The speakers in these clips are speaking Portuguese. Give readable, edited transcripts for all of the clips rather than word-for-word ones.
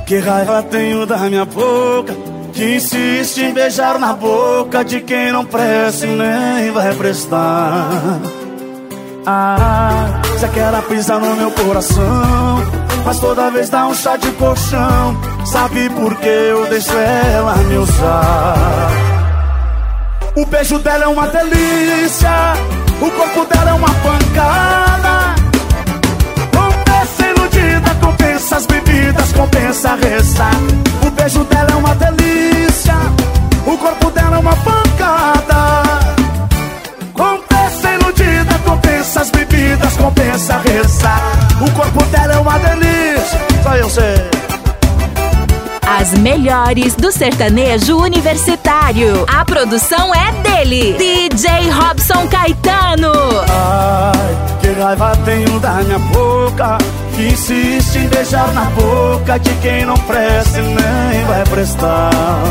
Que raiva tenho da minha boca, que insiste em beijar na boca de quem não presta e nem vai prestar. Você quer pisar no meu coração, mas toda vez dá um chá de colchão. Sabe por que eu deixo ela me usar? O beijo dela é uma delícia, o corpo dela é uma pancada. Compensa iludida, compensa as bebidas, compensa a ressaca. O beijo dela é uma delícia, o corpo dela é uma pancada. Compensa iludida, compensa as bebidas, compensa a ressaca. O corpo dela é uma delícia, só eu sei. As melhores do sertanejo universitário. A produção é dele, DJ Robson Caetano. Ai, que raiva tenho da minha boca, que insiste em beijar na boca de quem não presta e nem vai prestar.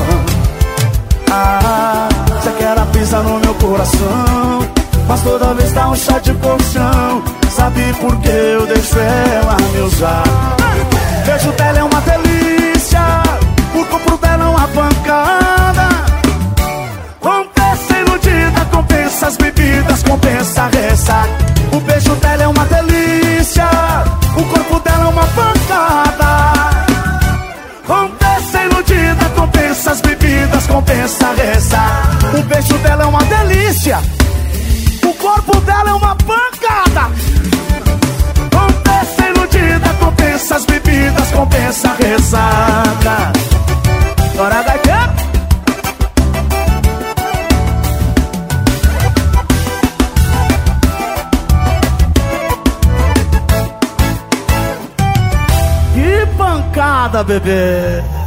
Você quer pisar no meu coração, mas toda vez dá um chá de colchão. Sabe por que eu deixo ela me usar? Beijo dela é uma delícia, o corpo dela é uma pancada. Compensa iludida, compensa as bebidas, compensa a ressaca. O beijo dela é uma delícia, o corpo dela é uma pancada. Compensa iludida, compensa as bebidas, compensa a ressaca. O beijo dela é uma delícia, o corpo dela é uma pancada. Compensa iludida, compensa as bebidas, compensa a ressaca. Bora daqui. Que pancada, bebê.